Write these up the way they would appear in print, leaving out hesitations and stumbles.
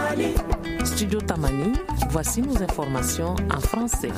Studio Tamani, voici nos informations en français.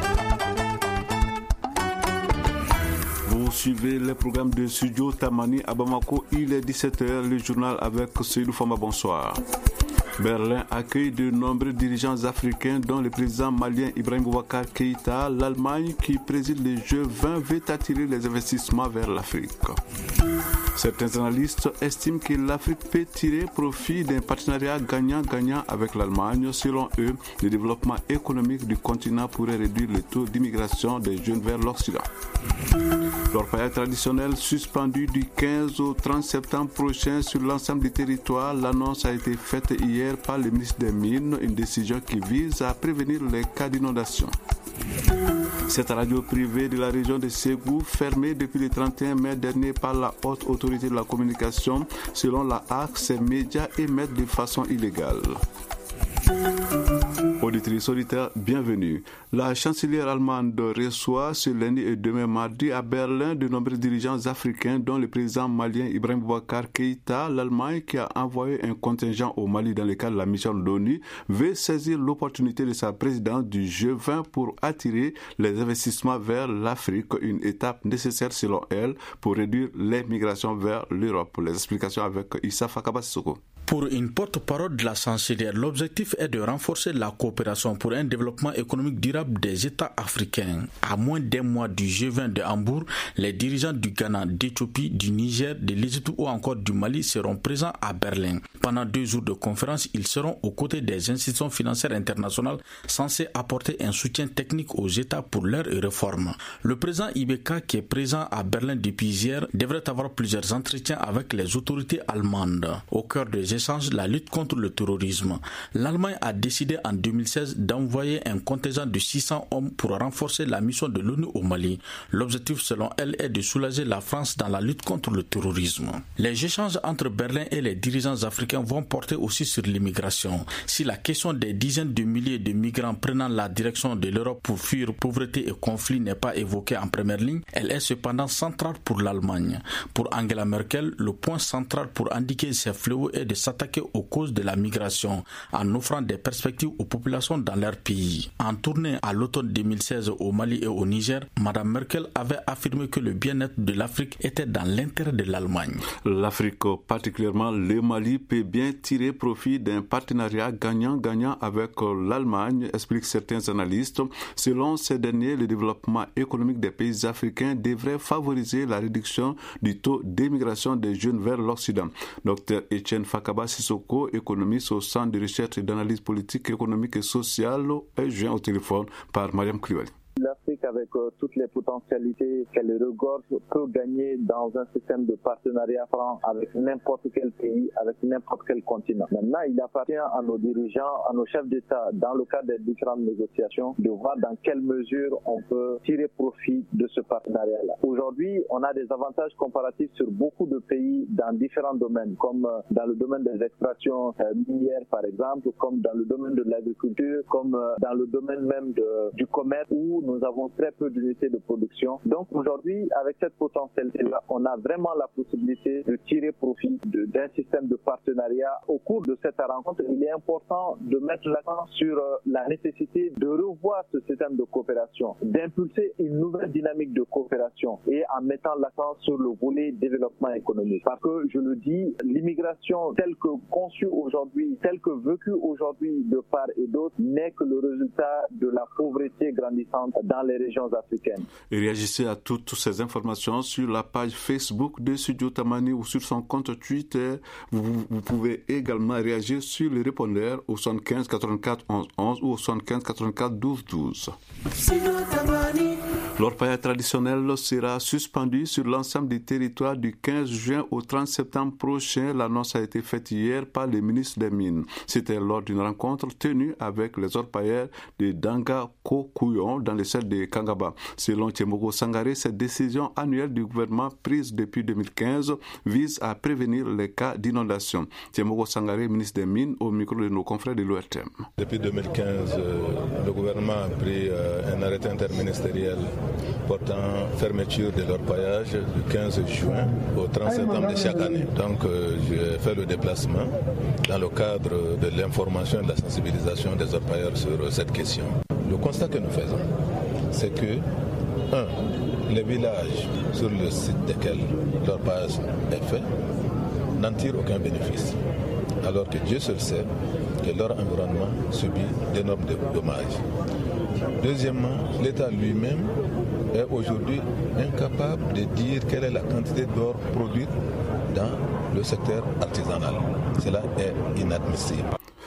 Vous suivez les programmes de Studio Tamani à Bamako, il est 17h, le journal avec Seydou Fama, bonsoir. Berlin accueille de nombreux dirigeants africains dont le président malien Ibrahim Boubacar Keïta. L'Allemagne qui préside les Jeux 20 veut attirer les investissements vers l'Afrique. Certains analystes estiment que l'Afrique peut tirer profit d'un partenariat gagnant-gagnant avec l'Allemagne. Selon eux, le développement économique du continent pourrait réduire le taux d'immigration des jeunes vers l'Occident. L'orpaillage traditionnel suspendu du 15 au 30 septembre prochain sur l'ensemble du territoire. L'annonce a été faite hier par le ministre des Mines, une décision qui vise à prévenir les cas d'inondation. Cette radio privée de la région de Ségou, fermée depuis le 31 mai dernier par la haute autorité de la communication, selon la HAC, ces médias émettent de façon illégale. Auditrices, auditeurs, bienvenue. La chancelière allemande reçoit ce lundi et demain mardi à Berlin de nombreux dirigeants africains dont le président malien Ibrahim Boubacar Keïta. L'Allemagne, qui a envoyé un contingent au Mali dans le cadre de la mission de l'ONU, veut saisir l'opportunité de sa présidence du G20 pour attirer les investissements vers l'Afrique, une étape nécessaire selon elle pour réduire les migrations vers l'Europe. Les explications avec Issa Fakaba Sissoko. Pour une porte-parole de la chancelière, l'objectif est de renforcer la coopération pour un développement économique durable des États africains. À moins d'un mois du G20 de Hambourg, les dirigeants du Ghana, d'Éthiopie, du Niger, de l'Égypte ou encore du Mali seront présents à Berlin. Pendant 2 jours de conférence, ils seront aux côtés des institutions financières internationales censées apporter un soutien technique aux États pour leurs réformes. Le président Ibeka, qui est présent à Berlin depuis hier, devrait avoir plusieurs entretiens avec les autorités allemandes. Au cœur des échanges, la lutte contre le terrorisme. L'Allemagne a décidé en 2016 d'envoyer un contingent de 600 hommes pour renforcer la mission de l'ONU au Mali. L'objectif, selon elle, est de soulager la France dans la lutte contre le terrorisme. Les échanges entre Berlin et les dirigeants africains vont porter aussi sur l'immigration. Si la question des dizaines de milliers de migrants prenant la direction de l'Europe pour fuir pauvreté et conflit n'est pas évoquée en première ligne, elle est cependant centrale pour l'Allemagne. Pour Angela Merkel, le point central pour endiguer ces fléaux est de s'attaquer aux causes de la migration en offrant des perspectives aux populations dans leur pays. En tournée à l'automne 2016 au Mali et au Niger, Mme Merkel avait affirmé que le bien-être de l'Afrique était dans l'intérêt de l'Allemagne. L'Afrique, particulièrement le Mali, peut bien tirer profit d'un partenariat gagnant-gagnant avec l'Allemagne, expliquent certains analystes. Selon ces derniers, le développement économique des pays africains devrait favoriser la réduction du taux d'émigration des jeunes vers l'Occident. Dr Etienne Fakaba Sissoko, économiste au Centre de recherche et d'analyse politique, économique et sociale, est joint au téléphone par Mariam Koulibaly. L'Afrique, avec toutes les potentialités qu'elle regorge, peut gagner dans un système de partenariat franc avec n'importe quel pays, avec n'importe quel continent. Maintenant, il appartient à nos dirigeants, à nos chefs d'État, dans le cadre des différentes négociations, de voir dans quelle mesure on peut tirer profit de ce partenariat-là. Aujourd'hui, on a des avantages comparatifs sur beaucoup de pays dans différents domaines, comme dans le domaine des extractions minières, par exemple, comme dans le domaine de l'agriculture, comme dans le domaine même du commerce, où nous avons très peu d'unités de production. Donc aujourd'hui, avec cette potentialité-là, on a vraiment la possibilité de tirer profit d'un système de partenariat. Au cours de cette rencontre, il est important de mettre l'accent sur la nécessité de revoir ce système de coopération, d'impulser une nouvelle dynamique de coopération et en mettant l'accent sur le volet développement économique. Parce que, je le dis, l'immigration telle que conçue aujourd'hui, telle que vécue aujourd'hui de part et d'autre, n'est que le résultat de la pauvreté grandissante dans les régions africaines. Et réagissez à toutes ces informations sur la page Facebook de Studio Tamani ou sur son compte Twitter. Vous pouvez également réagir sur le répondeur au 75 84 11 11 ou au 75 84 12 12. L'orpaillage traditionnel sera suspendu sur l'ensemble du territoire du 15 juin au 30 septembre prochain. L'annonce a été faite hier par le ministre des Mines. C'était lors d'une rencontre tenue avec les orpailleurs de Danga Kokuyon dans le cercle de Kangaba. Selon Tiemogo Sangaré, cette décision annuelle du gouvernement prise depuis 2015 vise à prévenir les cas d'inondation. Tiemogo Sangaré, ministre des Mines, au micro de nos confrères de l'ORTM. Depuis 2015, le gouvernement a pris un arrêté interministériel portant fermeture de l'orpaillage du 15 juin au 30 septembre de chaque année. Donc j'ai fait le déplacement dans le cadre de l'information et de la sensibilisation des orpailleurs sur cette question. Le constat que nous faisons, c'est que, les villages sur le site desquels l'orpaillage est fait n'en tirent aucun bénéfice, alors que Dieu seul sait que leur environnement subit d'énormes dommages. Deuxièmement, l'État lui-même est aujourd'hui incapable de dire quelle est la quantité d'or produite dans le secteur artisanal. Cela est inadmissible.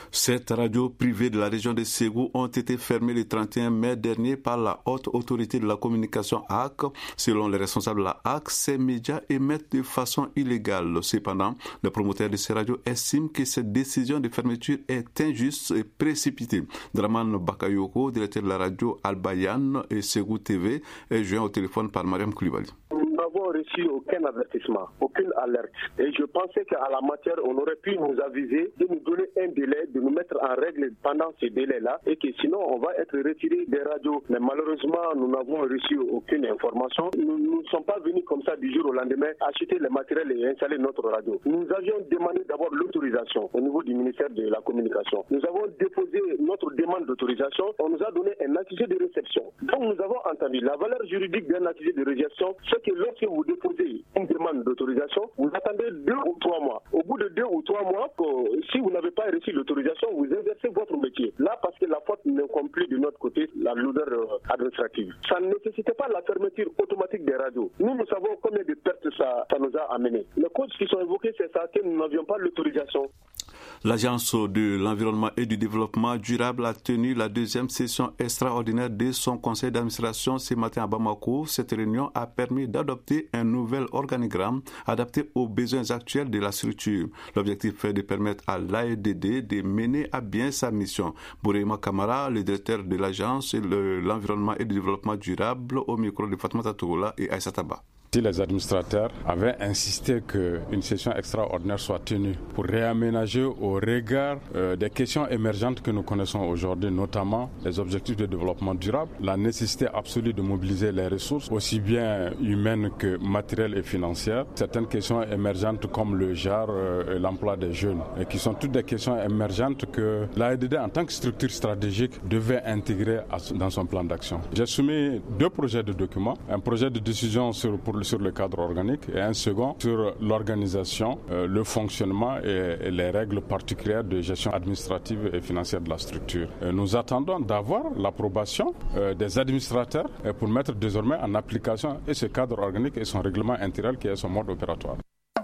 7 radios privées de la région de Ségou ont été fermées le 31 mai dernier par la Haute Autorité de la Communication AC. Selon les responsables de la AC, ces médias émettent de façon illégale. Cependant, le promoteur de ces radios estime que cette décision de fermeture est injuste et précipitée. Draman Bakayoko, directeur de la radio Albayan et Ségou TV, est joint au téléphone par Mariam Koulibaly. Nous n'avons reçu aucun avertissement, aucune alerte. Et je pensais qu'à la matière, on aurait pu nous aviser de nous donner un délai, de nous mettre en règle pendant ce délai-là, et que sinon on va être retiré des radios. Mais malheureusement, nous n'avons reçu aucune information. Nous ne sommes pas venus comme ça du jour au lendemain acheter le matériel et installer notre radio. Nous avions demandé d'abord l'autorisation au niveau du ministère de la Communication. Nous avons déposé notre demande d'autorisation. On nous a donné un accusé de réception. Donc nous avons entendu la valeur juridique d'un accusé de réception, c'est que lorsque vous déposez une demande d'autorisation, vous attendez 2 ou 3 mois. Au bout de 2 ou 3 mois, si vous n'avez pas reçu l'autorisation, vous exercez votre métier. Là, parce que la faute n'incombe plus de notre côté, la lourdeur administrative. Ça ne nécessitait pas la fermeture automatique des radios. Nous savons combien de pertes ça nous a amené. Les causes qui sont évoquées, c'est ça, que nous n'avions pas l'autorisation. L'Agence de l'environnement et du développement durable a tenu la 2e session extraordinaire de son conseil d'administration ce matin à Bamako. Cette réunion a permis d'adopter un nouvel organigramme adapté aux besoins actuels de la structure. L'objectif est de permettre à l'AEDD de mener à bien sa mission. Bourema Kamara, le directeur de l'Agence de l'environnement et du développement durable, au micro de Fatmata Tougoula et Aïssa Taba. Si les administrateurs avaient insisté qu'une session extraordinaire soit tenue pour réaménager au regard des questions émergentes que nous connaissons aujourd'hui, notamment les objectifs de développement durable, la nécessité absolue de mobiliser les ressources, aussi bien humaines que matérielles et financières, certaines questions émergentes comme le genre et l'emploi des jeunes, et qui sont toutes des questions émergentes que l'AEDD en tant que structure stratégique devait intégrer dans son plan d'action. J'ai soumis 2 projets de documents, un projet de décision sur le cadre organique et un second sur l'organisation, le fonctionnement et les règles particulières de gestion administrative et financière de la structure. Nous attendons d'avoir l'approbation des administrateurs pour mettre désormais en application et ce cadre organique et son règlement intérieur qui est son mode opératoire.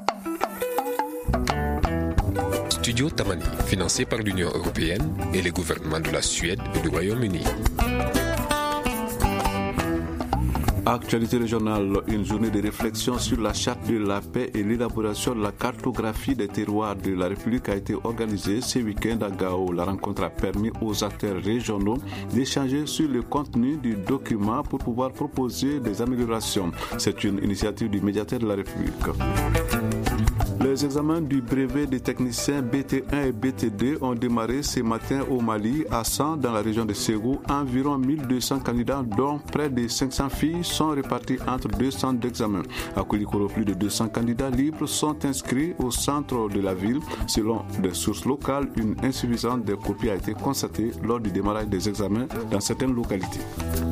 Studio Tamani, financé par l'Union européenne et les gouvernements de la Suède et du Royaume-Uni. Actualité régionale, une journée de réflexion sur la charte de la paix et l'élaboration de la cartographie des terroirs de la République a été organisée ce week-end à Gao. La rencontre a permis aux acteurs régionaux d'échanger sur le contenu du document pour pouvoir proposer des améliorations. C'est une initiative du médiateur de la République. Les examens du brevet des techniciens BT1 et BT2 ont démarré ce matin au Mali, à 100 dans la région de Ségou. Environ 1200 candidats, dont près de 500 filles, sont répartis entre 2 centres d'examen. À Koulikoro, plus de 200 candidats libres sont inscrits au centre de la ville. Selon des sources locales, une insuffisance des copies a été constatée lors du démarrage des examens dans certaines localités.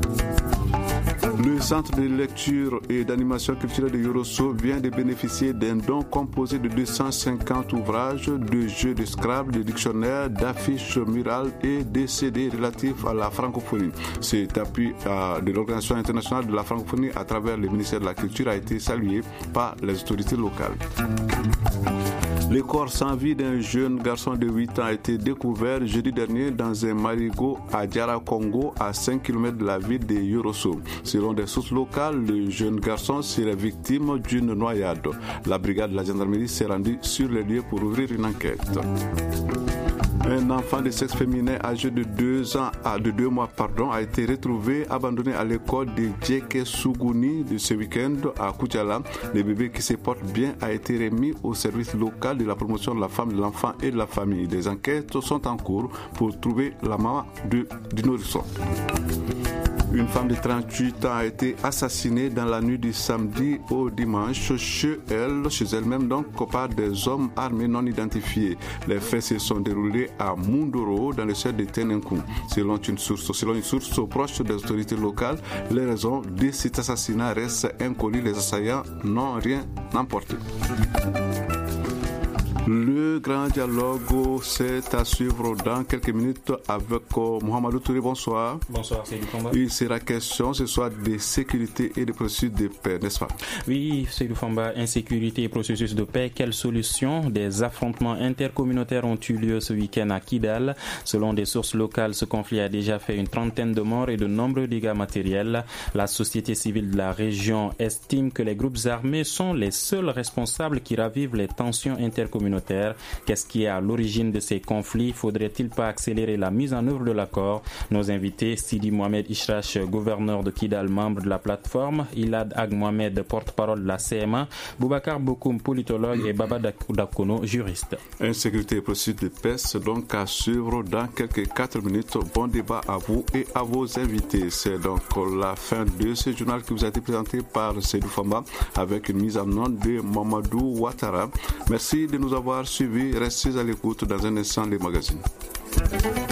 Le centre de lecture et d'animation culturelle de Yorosso vient de bénéficier d'un don composé de 250 ouvrages, de jeux de Scrabble, de dictionnaires, d'affiches murales et de CD relatifs à la francophonie. Cet appui de l'Organisation internationale de la francophonie à travers le ministère de la Culture a été salué par les autorités locales. Le corps sans vie d'un jeune garçon de 8 ans a été découvert jeudi dernier dans un marigot à Diara Congo, à 5 km de la ville de Yorosso. Selon des sources locales, le jeune garçon serait victime d'une noyade. La brigade de la gendarmerie s'est rendue sur les lieux pour ouvrir une enquête. Un enfant de sexe féminin âgé de 2 mois a été retrouvé abandonné à l'école de Djeke Sougouni de ce week-end à Koutiala. Le bébé qui se porte bien a été remis au service local de la promotion de la femme, de l'enfant et de la famille. Des enquêtes sont en cours pour trouver la maman du nourrisson. Une femme de 38 ans a été assassinée dans la nuit du samedi au dimanche chez elle-même donc par des hommes armés non identifiés. Les faits se sont déroulés à Mundoro dans le sud de Tenenkou. Selon une source proche des autorités locales, les raisons de cet assassinat restent inconnues. Les assaillants n'ont rien emporté. Le grand dialogue, c'est à suivre dans quelques minutes avec Mohamedou Touré. Bonsoir. Bonsoir, c'est du combat. Il sera question ce soir de sécurité et de processus de paix, n'est-ce pas? Oui, Seydou Famba, insécurité et processus de paix. Quelle solution? Des affrontements intercommunautaires ont eu lieu ce week-end à Kidal. Selon des sources locales, ce conflit a déjà fait une trentaine de morts et de nombreux dégâts matériels. La société civile de la région estime que les groupes armés sont les seuls responsables qui ravivent les tensions intercommunautaires. Qu'est-ce qui est à l'origine de ces conflits? Faudrait-il pas accélérer la mise en œuvre de l'accord? Nos invités, Sidi Mohamed Ishrash, gouverneur de Kidal, membre de la plateforme, Ilad Ag Mohamed, porte-parole de la CMA, Boubacar Bokoum, politologue, et Baba Dakono, juriste. Insécurité et processus de paix, c'est donc à suivre dans quelques 4 minutes. Bon débat à vous et à vos invités. C'est donc la fin de ce journal qui vous a été présenté par Seydou Famba avec une mise en onde de Mamadou Ouattara. Merci de nous avoir suivis. Restez à l'écoute. Dans un instant, les magazines.